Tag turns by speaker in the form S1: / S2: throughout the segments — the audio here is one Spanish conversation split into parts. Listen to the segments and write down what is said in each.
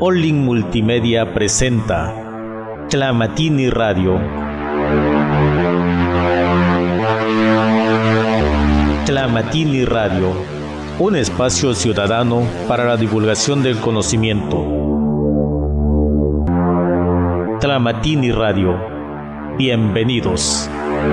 S1: Olin Multimedia presenta Tlamatini Radio. Tlamatini Radio, un espacio ciudadano para la divulgación del conocimiento. Tlamatini Radio, bienvenidos.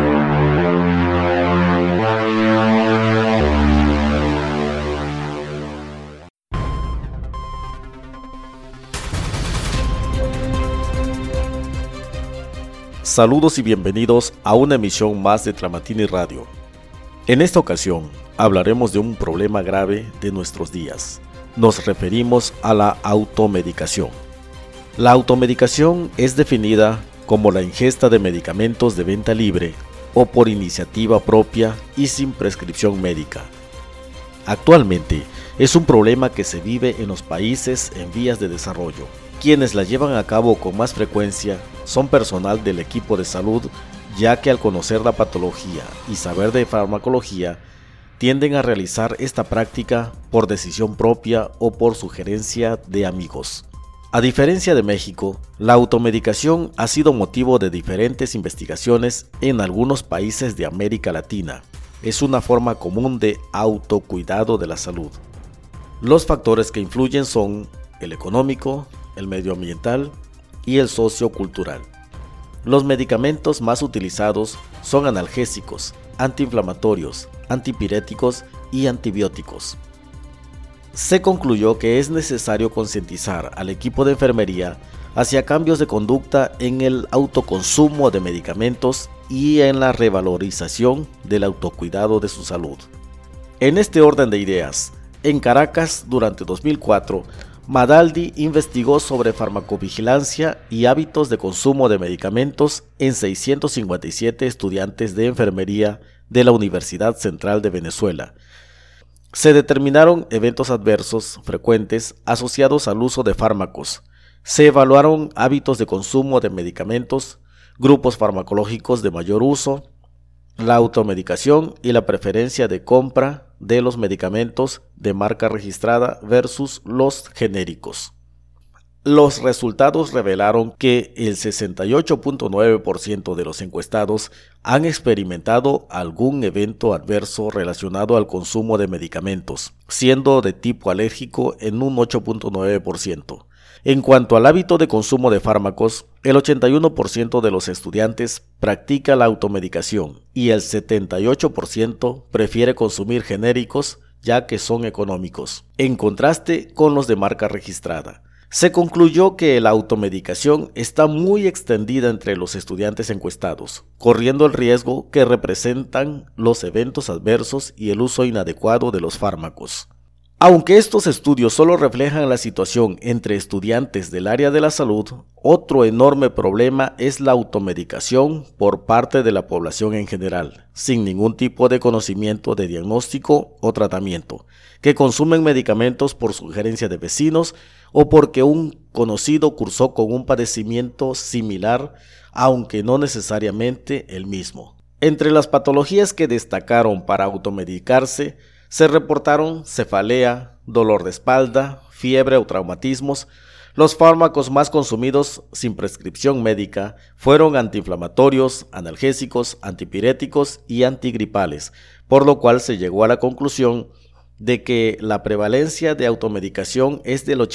S2: Saludos y bienvenidos a una emisión más de Tlamatini Radio. En esta ocasión hablaremos de un problema grave de nuestros días. Nos referimos a la automedicación. La automedicación es definida como la ingesta de medicamentos de venta libre o por iniciativa propia y sin prescripción médica. Actualmente es un problema que se vive en los países en vías de desarrollo. Quienes la llevan a cabo con más frecuencia son personal del equipo de salud, ya que al conocer la patología y saber de farmacología, tienden a realizar esta práctica por decisión propia o por sugerencia de amigos. A diferencia de México, la automedicación ha sido motivo de diferentes investigaciones en algunos países de América Latina. Es una forma común de autocuidado de la salud. Los factores que influyen son el económico, el medioambiental y el sociocultural. Los medicamentos más utilizados son analgésicos, antiinflamatorios, antipiréticos y antibióticos. Se concluyó que es necesario concientizar al equipo de enfermería hacia cambios de conducta en el autoconsumo de medicamentos y en la revalorización del autocuidado de su salud. En este orden de ideas, en Caracas, durante 2004, Madaldi investigó sobre farmacovigilancia y hábitos de consumo de medicamentos en 657 estudiantes de enfermería de la Universidad Central de Venezuela. Se determinaron eventos adversos frecuentes asociados al uso de fármacos. Se evaluaron hábitos de consumo de medicamentos, grupos farmacológicos de mayor uso, la automedicación y la preferencia de compra de los medicamentos de marca registrada versus los genéricos. Los resultados revelaron que el 68.9% de los encuestados han experimentado algún evento adverso relacionado al consumo de medicamentos, siendo de tipo alérgico en un 8.9%. En cuanto al hábito de consumo de fármacos, el 81% de los estudiantes practica la automedicación y el 78% prefiere consumir genéricos ya que son económicos, en contraste con los de marca registrada. Se concluyó que la automedicación está muy extendida entre los estudiantes encuestados, corriendo el riesgo que representan los eventos adversos y el uso inadecuado de los fármacos. Aunque estos estudios solo reflejan la situación entre estudiantes del área de la salud, otro enorme problema es la automedicación por parte de la población en general, sin ningún tipo de conocimiento de diagnóstico o tratamiento, que consumen medicamentos por sugerencia de vecinos o porque un conocido cursó con un padecimiento similar, aunque no necesariamente el mismo. Entre las patologías que destacaron para automedicarse, se reportaron cefalea, dolor de espalda, fiebre o traumatismos. Los fármacos más consumidos sin prescripción médica fueron antiinflamatorios, analgésicos, antipiréticos y antigripales, por lo cual se llegó a la conclusión de que la prevalencia de automedicación es del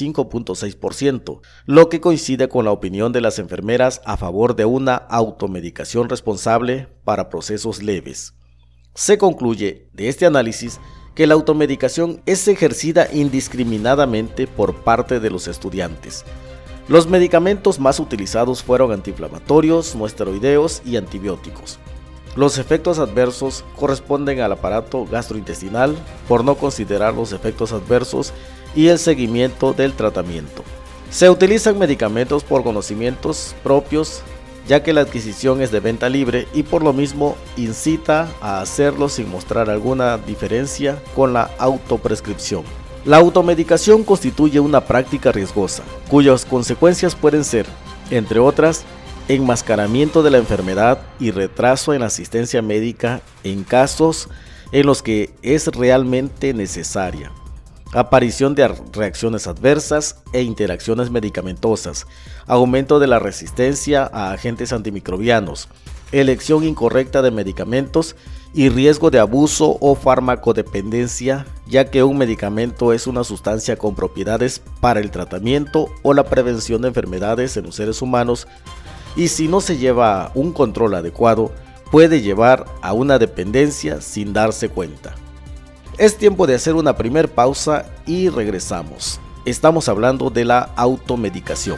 S2: 85.6%, lo que coincide con la opinión de las enfermeras a favor de una automedicación responsable para procesos leves. Se concluye de este análisis que la automedicación es ejercida indiscriminadamente por parte de los estudiantes. Los medicamentos más utilizados fueron antiinflamatorios, no esteroideos y antibióticos. Los efectos adversos corresponden al aparato gastrointestinal, por no considerar los efectos adversos y el seguimiento del tratamiento. Se utilizan medicamentos por conocimientos propios, ya que la adquisición es de venta libre y por lo mismo incita a hacerlo sin mostrar alguna diferencia con la autoprescripción. La automedicación constituye una práctica riesgosa, cuyas consecuencias pueden ser, entre otras, enmascaramiento de la enfermedad y retraso en la asistencia médica en casos en los que es realmente necesaria. aparición de reacciones adversas e interacciones medicamentosas, aumento de la resistencia a agentes antimicrobianos, elección incorrecta de medicamentos y riesgo de abuso o farmacodependencia, ya que un medicamento es una sustancia con propiedades para el tratamiento o la prevención de enfermedades en los seres humanos, y si no se lleva un control adecuado, puede llevar a una dependencia sin darse cuenta. Es tiempo de hacer una primer pausa y regresamos. Estamos hablando de la automedicación.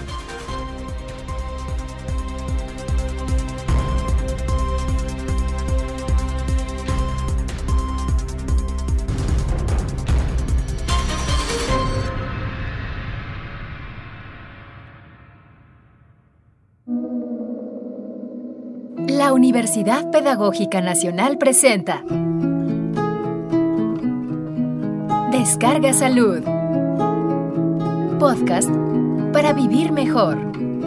S3: La Universidad Pedagógica Nacional presenta Descarga Salud, podcast para vivir mejor.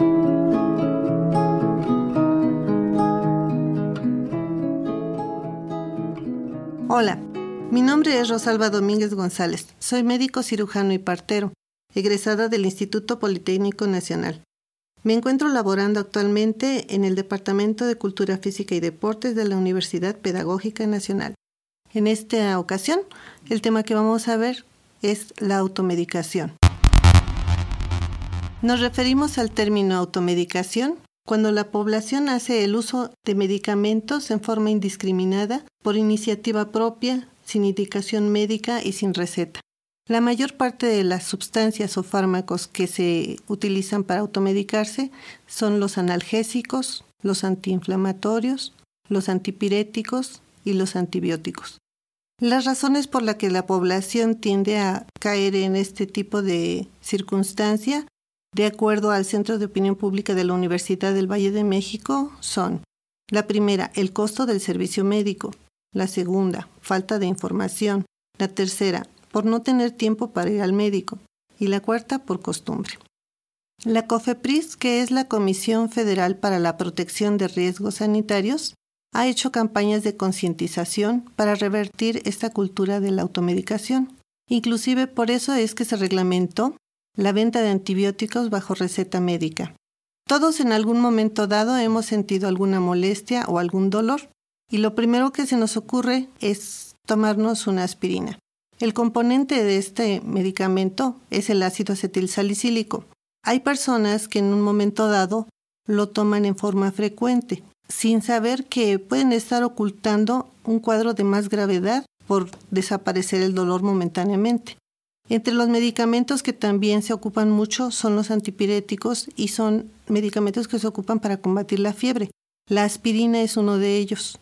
S4: Hola, mi nombre es Rosalba Domínguez González. Soy médico cirujano y partero, egresada del Instituto Politécnico Nacional. Me encuentro laborando actualmente en el Departamento de Cultura Física y Deportes de la Universidad Pedagógica Nacional. En esta ocasión, el tema que vamos a ver es la automedicación. Nos referimos al término automedicación cuando la población hace el uso de medicamentos en forma indiscriminada, por iniciativa propia, sin indicación médica y sin receta. La mayor parte de las sustancias o fármacos que se utilizan para automedicarse son los analgésicos, los antiinflamatorios, los antipiréticos y los antibióticos. Las razones por las que la población tiende a caer en este tipo de circunstancia, de acuerdo al Centro de Opinión Pública de la Universidad del Valle de México, son: la primera, el costo del servicio médico; la segunda, falta de información; la tercera, por no tener tiempo para ir al médico; y la cuarta, por costumbre. La COFEPRIS, que es la Comisión Federal para la Protección de Riesgos Sanitarios, ha hecho campañas de concientización para revertir esta cultura de la automedicación. Inclusive por eso es que se reglamentó la venta de antibióticos bajo receta médica. Todos en algún momento dado hemos sentido alguna molestia o algún dolor, y lo primero que se nos ocurre es tomarnos una aspirina. El componente de este medicamento es el ácido acetilsalicílico. Hay personas que en un momento dado lo toman en forma frecuente, sin saber que pueden estar ocultando un cuadro de más gravedad por desaparecer el dolor momentáneamente. Entre los medicamentos que también se ocupan mucho son los antipiréticos, y son medicamentos que se ocupan para combatir la fiebre. La aspirina es uno de ellos.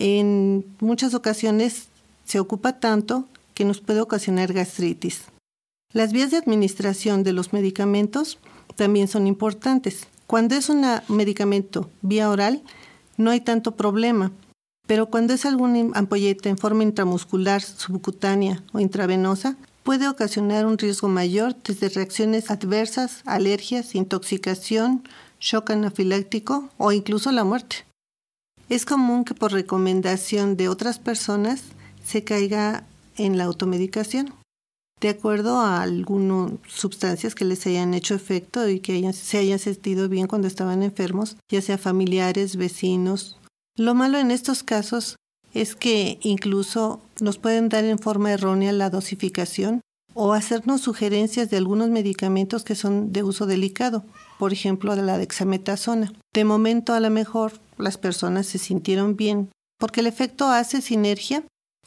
S4: En muchas ocasiones se ocupa tanto que nos puede ocasionar gastritis. Las vías de administración de los medicamentos también son importantes. Cuando es un medicamento vía oral, no hay tanto problema, pero cuando es alguna ampolleta en forma intramuscular, subcutánea o intravenosa, puede ocasionar un riesgo mayor desde reacciones adversas, alergias, intoxicación, shock anafiláctico o incluso la muerte. Es común que por recomendación de otras personas se caiga en la automedicación, de acuerdo a algunas sustancias que les hayan hecho efecto y que se hayan sentido bien cuando estaban enfermos, ya sea familiares, vecinos. Lo malo en estos casos es que incluso nos pueden dar en forma errónea la dosificación o hacernos sugerencias de algunos medicamentos que son de uso delicado, por ejemplo de la dexametasona. De momento a lo mejor las personas se sintieron bien porque el efecto hace sinergia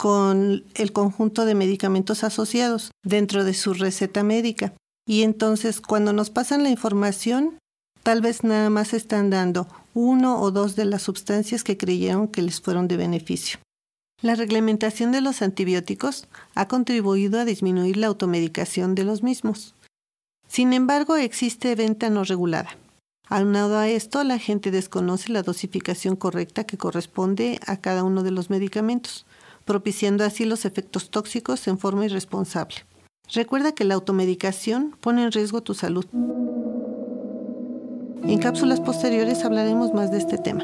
S4: con el conjunto de medicamentos asociados dentro de su receta médica. Y entonces cuando nos pasan la información, tal vez nada más están dando 1 o 2 de las sustancias que creyeron que les fueron de beneficio. La reglamentación de los antibióticos ha contribuido a disminuir la automedicación de los mismos. Sin embargo, existe venta no regulada. Aunado a esto, la gente desconoce la dosificación correcta que corresponde a cada uno de los medicamentos, propiciando así los efectos tóxicos en forma irresponsable. Recuerda que la automedicación pone en riesgo tu salud. En cápsulas posteriores hablaremos más de este tema.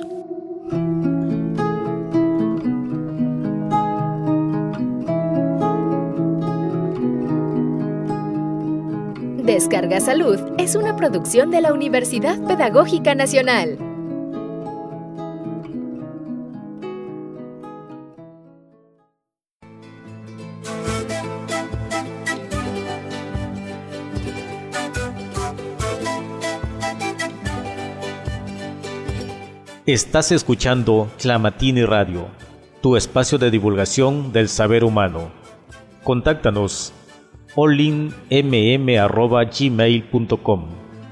S3: Descarga Salud es una producción de la Universidad Pedagógica Nacional.
S1: Estás escuchando Tlamatini Radio, tu espacio de divulgación del saber humano. Contáctanos olinmm@gmail.com.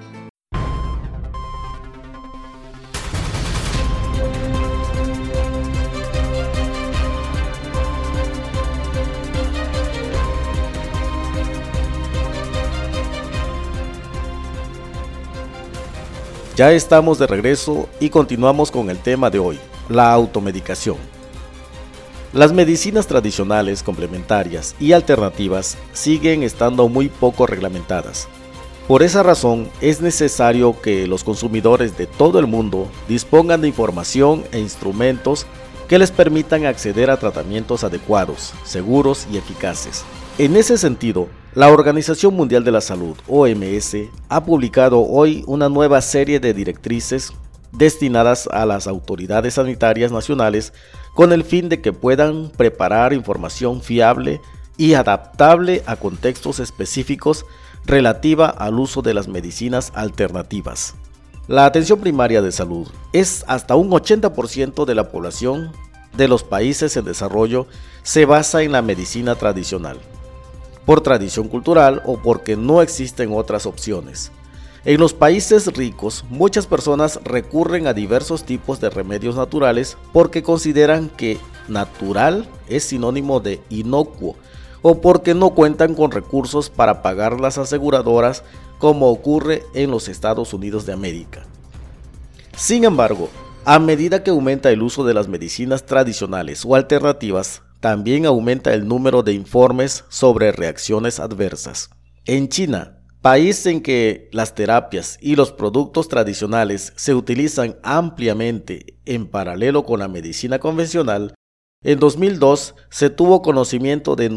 S2: Ya estamos de regreso y continuamos con el tema de hoy, la automedicación. Las medicinas tradicionales, complementarias y alternativas siguen estando muy poco reglamentadas. Por esa razón, es necesario que los consumidores de todo el mundo dispongan de información e instrumentos que les permitan acceder a tratamientos adecuados, seguros y eficaces. En ese sentido, la Organización Mundial de la Salud, OMS, ha publicado hoy una nueva serie de directrices destinadas a las autoridades sanitarias nacionales con el fin de que puedan preparar información fiable y adaptable a contextos específicos relativa al uso de las medicinas alternativas. La atención primaria de salud es hasta un 80% de la población de los países en desarrollo se basa en la medicina tradicional, por tradición cultural o porque no existen otras opciones. En los países ricos, muchas personas recurren a diversos tipos de remedios naturales porque consideran que natural es sinónimo de inocuo o porque no cuentan con recursos para pagar las aseguradoras, como ocurre en los Estados Unidos de América. Sin embargo, a medida que aumenta el uso de las medicinas tradicionales o alternativas, también aumenta el número de informes sobre reacciones adversas. En China, país en que las terapias y los productos tradicionales se utilizan ampliamente en paralelo con la medicina convencional, en 2002 se tuvo conocimiento de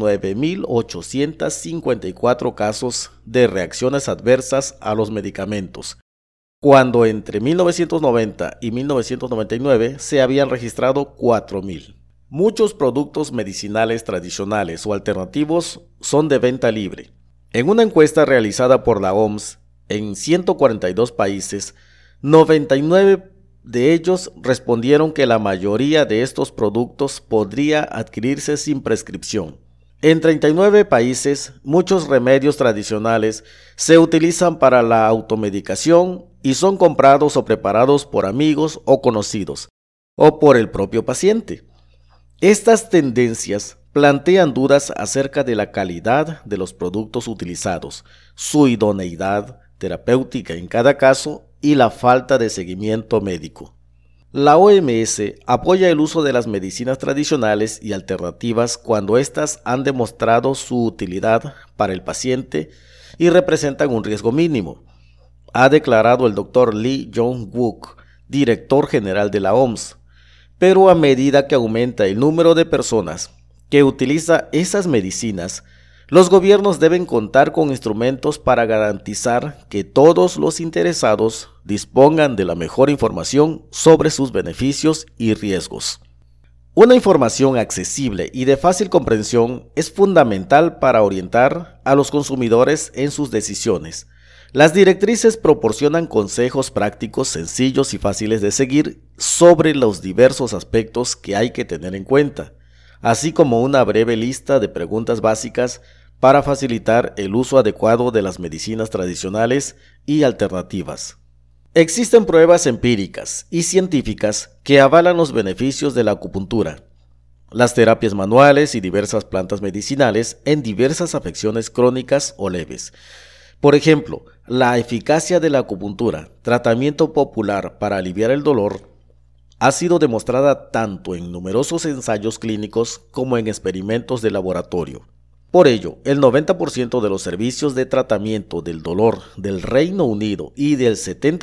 S2: 9.854 casos de reacciones adversas a los medicamentos, cuando entre 1990 y 1999 se habían registrado 4.000. Muchos productos medicinales tradicionales o alternativos son de venta libre. En una encuesta realizada por la OMS en 142 países, 99 de ellos respondieron que la mayoría de estos productos podría adquirirse sin prescripción. En 39 países, muchos remedios tradicionales se utilizan para la automedicación y son comprados o preparados por amigos o conocidos, o por el propio paciente. Estas tendencias plantean dudas acerca de la calidad de los productos utilizados, su idoneidad terapéutica en cada caso y la falta de seguimiento médico. La OMS apoya el uso de las medicinas tradicionales y alternativas cuando éstas han demostrado su utilidad para el paciente y representan un riesgo mínimo, ha declarado el Dr. Lee Jong-wook, director general de la OMS. Pero a medida que aumenta el número de personas que utiliza esas medicinas, los gobiernos deben contar con instrumentos para garantizar que todos los interesados dispongan de la mejor información sobre sus beneficios y riesgos. Una información accesible y de fácil comprensión es fundamental para orientar a los consumidores en sus decisiones. Las directrices proporcionan consejos prácticos, sencillos y fáciles de seguir sobre los diversos aspectos que hay que tener en cuenta, así como una breve lista de preguntas básicas para facilitar el uso adecuado de las medicinas tradicionales y alternativas. Existen pruebas empíricas y científicas que avalan los beneficios de la acupuntura, las terapias manuales y diversas plantas medicinales en diversas afecciones crónicas o leves. Por ejemplo, la eficacia de la acupuntura, tratamiento popular para aliviar el dolor, ha sido demostrada tanto en numerosos ensayos clínicos como en experimentos de laboratorio. Por ello, el 90% de los servicios de tratamiento del dolor del Reino Unido y del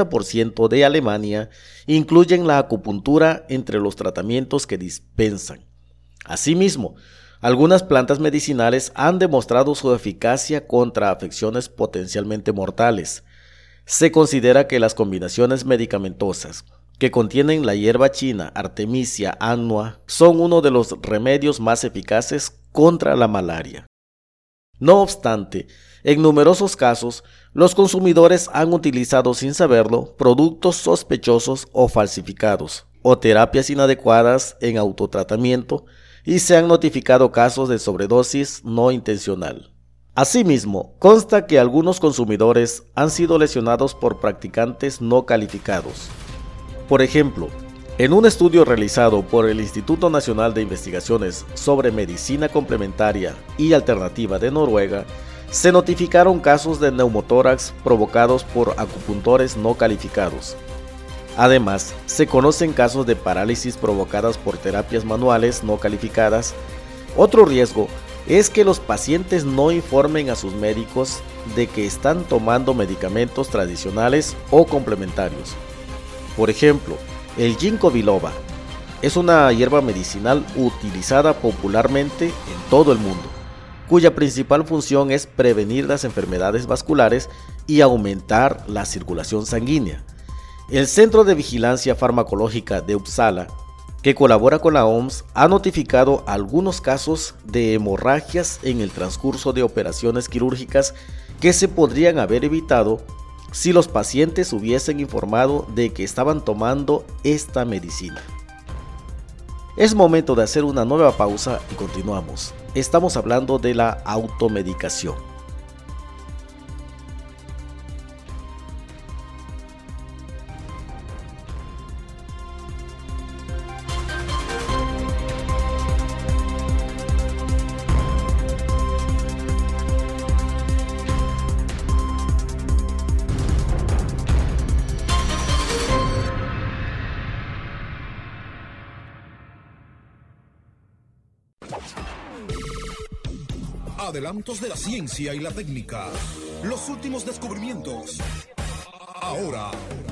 S2: 70% de Alemania incluyen la acupuntura entre los tratamientos que dispensan. Asimismo, Algunas plantas medicinales han demostrado su eficacia contra afecciones potencialmente mortales. Se considera que las combinaciones medicamentosas que contienen la hierba china Artemisia annua son uno de los remedios más eficaces contra la malaria. No obstante, en numerosos casos, los consumidores han utilizado sin saberlo productos sospechosos o falsificados, o terapias inadecuadas en autotratamiento, y se han notificado casos de sobredosis no intencional. Asimismo, consta que algunos consumidores han sido lesionados por practicantes no calificados. Por ejemplo, en un estudio realizado por el Instituto Nacional de Investigaciones sobre Medicina Complementaria y Alternativa de Noruega, se notificaron casos de neumotórax provocados por acupuntores no calificados. Además, se conocen casos de parálisis provocadas por terapias manuales no calificadas. Otro riesgo es que los pacientes no informen a sus médicos de que están tomando medicamentos tradicionales o complementarios. Por ejemplo, el ginkgo biloba es una hierba medicinal utilizada popularmente en todo el mundo, cuya principal función es prevenir las enfermedades vasculares y aumentar la circulación sanguínea. El Centro de Vigilancia Farmacológica de Uppsala, que colabora con la OMS, ha notificado algunos casos de hemorragias en el transcurso de operaciones quirúrgicas que se podrían haber evitado si los pacientes hubiesen informado de que estaban tomando esta medicina. Es momento de hacer una nueva pausa y continuamos. Estamos hablando de la automedicación.
S5: Adelantos de la ciencia y la técnica. Los últimos descubrimientos. Ahora.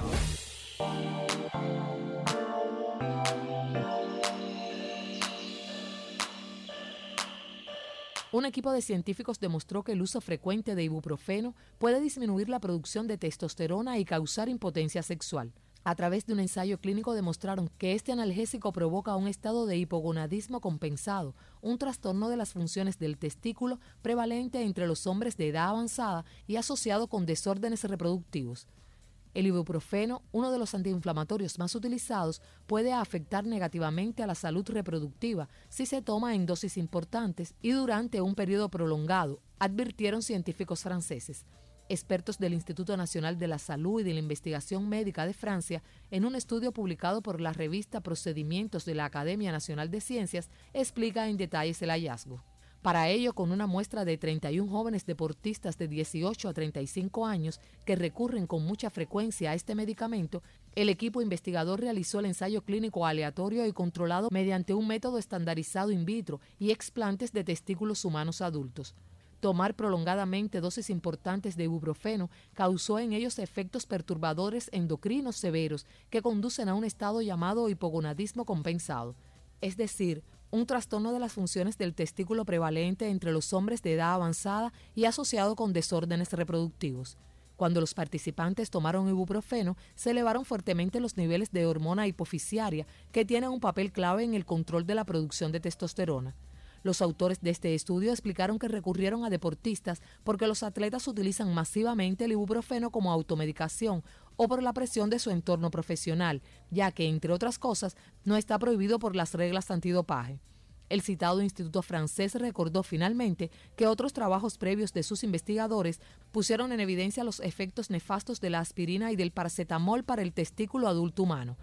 S6: Un equipo de científicos demostró que el uso frecuente de ibuprofeno puede disminuir la producción de testosterona y causar impotencia sexual. A través de un ensayo clínico demostraron que este analgésico provoca un estado de hipogonadismo compensado, un trastorno de las funciones del testículo prevalente entre los hombres de edad avanzada y asociado con desórdenes reproductivos. El ibuprofeno, uno de los antiinflamatorios más utilizados, puede afectar negativamente a la salud reproductiva si se toma en dosis importantes y durante un periodo prolongado, advirtieron científicos franceses. Expertos del Instituto Nacional de la Salud y de la Investigación Médica de Francia, en un estudio publicado por la revista Procedimientos de la Academia Nacional de Ciencias, explica en detalles el hallazgo. Para ello, con una muestra de 31 jóvenes deportistas de 18 a 35 años que recurren con mucha frecuencia a este medicamento, el equipo investigador realizó el ensayo clínico aleatorio y controlado mediante un método estandarizado in vitro y explantes de testículos humanos adultos. Tomar prolongadamente dosis importantes de ibuprofeno causó en ellos efectos perturbadores endocrinos severos que conducen a un estado llamado hipogonadismo compensado, es decir, un trastorno de las funciones del testículo prevalente entre los hombres de edad avanzada y asociado con desórdenes reproductivos. Cuando los participantes tomaron ibuprofeno, se elevaron fuertemente los niveles de hormona hipofisiaria, que tiene un papel clave en el control de la producción de testosterona. Los autores de este estudio explicaron que recurrieron a deportistas porque los atletas utilizan masivamente el ibuprofeno como automedicación o por la presión de su entorno profesional, ya que, entre otras cosas, no está prohibido por las reglas antidopaje. El citado instituto francés recordó finalmente que otros trabajos previos de sus investigadores pusieron en evidencia los efectos nefastos de la aspirina y del paracetamol para el testículo adulto humano.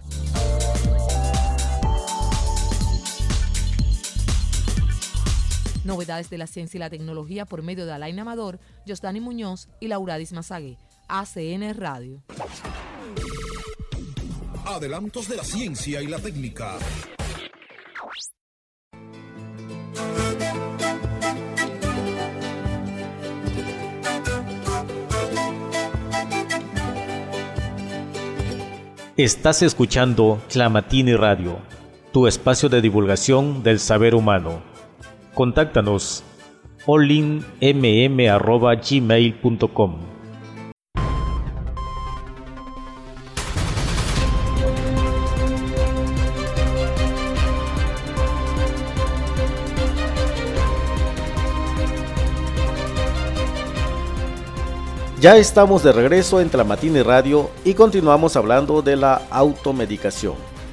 S6: Novedades de la ciencia y la tecnología por medio de Alain Amador, Josdani Muñoz y Lauradis Mazagué. ACN Radio.
S5: Adelantos de la ciencia y la técnica.
S1: Estás escuchando Clamatini Radio, tu espacio de divulgación del saber humano. Contáctanos allinmm@gmail.com.
S2: Ya estamos de regreso en Tlamatini Radio y continuamos hablando de la automedicación.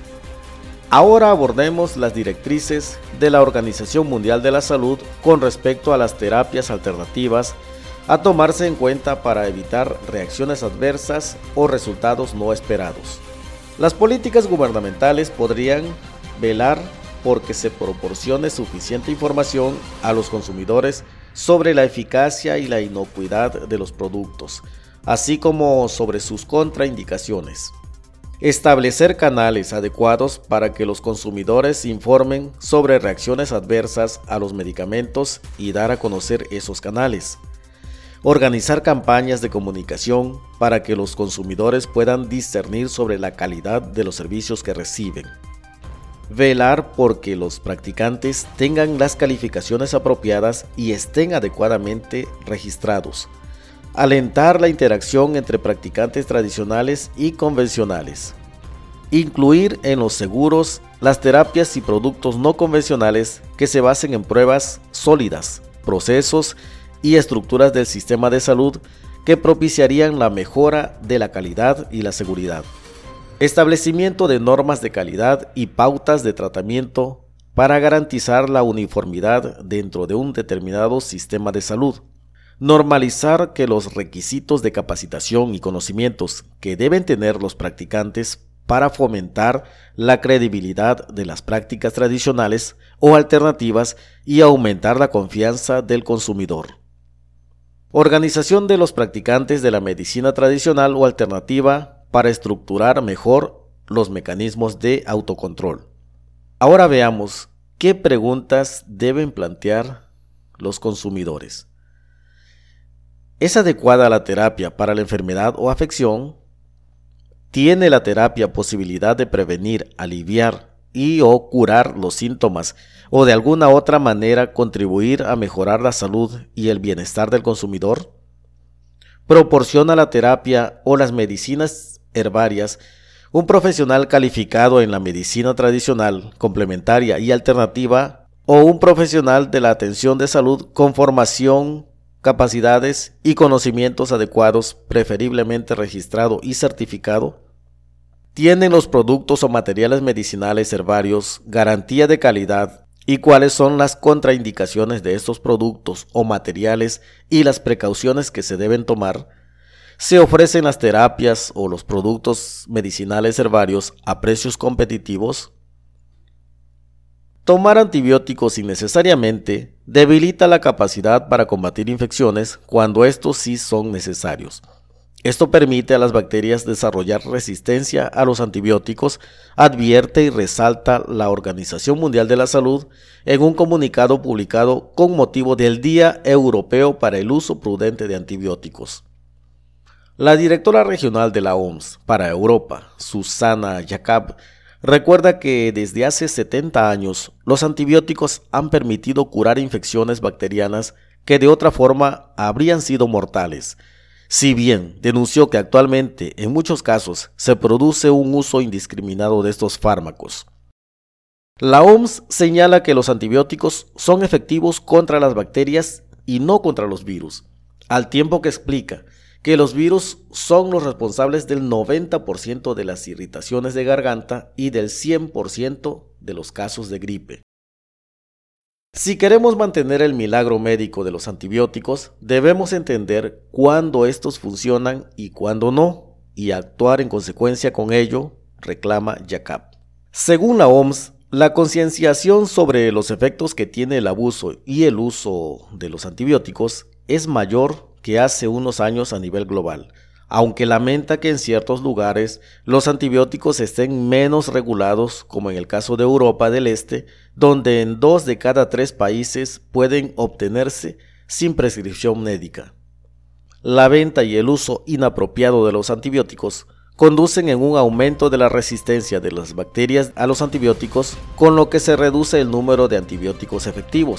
S2: Ahora abordemos las directrices de la Organización Mundial de la Salud con respecto a las terapias alternativas a tomarse en cuenta para evitar reacciones adversas o resultados no esperados. Las políticas gubernamentales podrían velar porque se proporcione suficiente información a los consumidores sobre la eficacia y la inocuidad de los productos, así como sobre sus contraindicaciones. Establecer canales adecuados para que los consumidores informen sobre reacciones adversas a los medicamentos y dar a conocer esos canales. Organizar campañas de comunicación para que los consumidores puedan discernir sobre la calidad de los servicios que reciben. Velar porque los practicantes tengan las calificaciones apropiadas y estén adecuadamente registrados. Alentar la interacción entre practicantes tradicionales y convencionales. Incluir en los seguros las terapias y productos no convencionales que se basen en pruebas sólidas, procesos y estructuras del sistema de salud que propiciarían la mejora de la calidad y la seguridad. Establecimiento de normas de calidad y pautas de tratamiento para garantizar la uniformidad dentro de un determinado sistema de salud. Normalizar que los requisitos de capacitación y conocimientos que deben tener los practicantes para fomentar la credibilidad de las prácticas tradicionales o alternativas y aumentar la confianza del consumidor. Organización de los practicantes de la medicina tradicional o alternativa para estructurar mejor los mecanismos de autocontrol. Ahora veamos qué preguntas deben plantear los consumidores. ¿Es adecuada la terapia para la enfermedad o afección? ¿Tiene la terapia posibilidad de prevenir, aliviar y o curar los síntomas o de alguna otra manera contribuir a mejorar la salud y el bienestar del consumidor? ¿Proporciona la terapia o las medicinas herbarias un profesional calificado en la medicina tradicional, complementaria y alternativa o un profesional de la atención de salud con formación, capacidades y conocimientos adecuados, preferiblemente registrado y certificado? ¿Tienen los productos o materiales medicinales herbarios garantía de calidad y cuáles son las contraindicaciones de estos productos o materiales y las precauciones que se deben tomar? ¿Se ofrecen las terapias o los productos medicinales herbarios a precios competitivos? Tomar antibióticos innecesariamente debilita la capacidad para combatir infecciones cuando estos sí son necesarios. Esto permite a las bacterias desarrollar resistencia a los antibióticos, advierte y resalta la Organización Mundial de la Salud en un comunicado publicado con motivo del Día Europeo para el Uso Prudente de Antibióticos. La directora regional de la OMS para Europa, Susana Jacob, recuerda que desde hace 70 años los antibióticos han permitido curar infecciones bacterianas que de otra forma habrían sido mortales. Si bien denunció que actualmente en muchos casos se produce un uso indiscriminado de estos fármacos. La OMS señala que los antibióticos son efectivos contra las bacterias y no contra los virus, al tiempo que explica que los virus son los responsables del 90% de las irritaciones de garganta y del 100% de los casos de gripe. Si queremos mantener el milagro médico de los antibióticos, debemos entender cuándo estos funcionan y cuándo no, y actuar en consecuencia con ello, reclama Jacob. Según la OMS, la concienciación sobre los efectos que tiene el abuso y el uso de los antibióticos es mayor que hace unos años a nivel global, aunque lamenta que en ciertos lugares los antibióticos estén menos regulados, como en el caso de Europa del Este, donde en 2 de cada 3 países pueden obtenerse sin prescripción médica. La venta y el uso inapropiado de los antibióticos conducen en un aumento de la resistencia de las bacterias a los antibióticos, con lo que se reduce el número de antibióticos efectivos,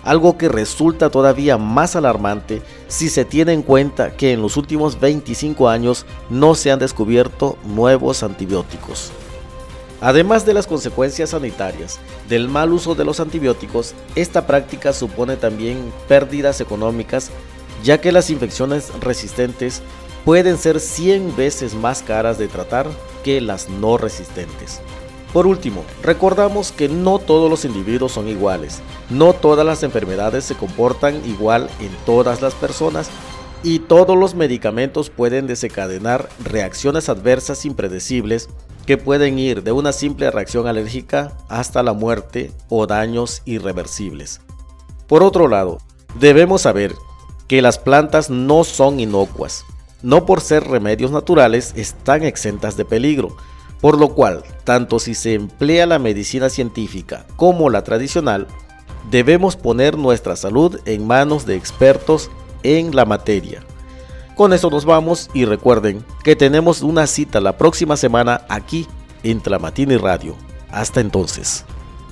S2: algo que resulta todavía más alarmante si se tiene en cuenta que en los últimos 25 años no se han descubierto nuevos antibióticos. Además de las consecuencias sanitarias del mal uso de los antibióticos, esta práctica supone también pérdidas económicas, ya que las infecciones resistentes pueden ser 100 veces más caras de tratar que las no resistentes. Por último, recordamos que no todos los individuos son iguales, no todas las enfermedades se comportan igual en todas las personas y todos los medicamentos pueden desencadenar reacciones adversas impredecibles que pueden ir de una simple reacción alérgica hasta la muerte o daños irreversibles. Por otro lado, debemos saber que las plantas no son inocuas, no por ser remedios naturales están exentas de peligro. Por lo cual, tanto si se emplea la medicina científica como la tradicional, debemos poner nuestra salud en manos de expertos en la materia. Con eso nos vamos y recuerden que tenemos una cita la próxima semana aquí en Tlamatini Radio. Hasta entonces.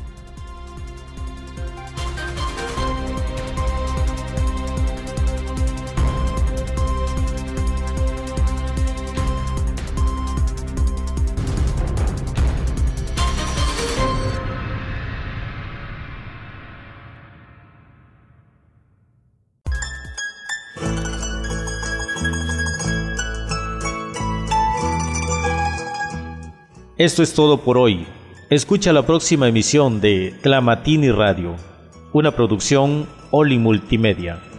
S1: Esto es todo por hoy. Escucha la próxima emisión de Tlamatini Radio, una producción Oli Multimedia.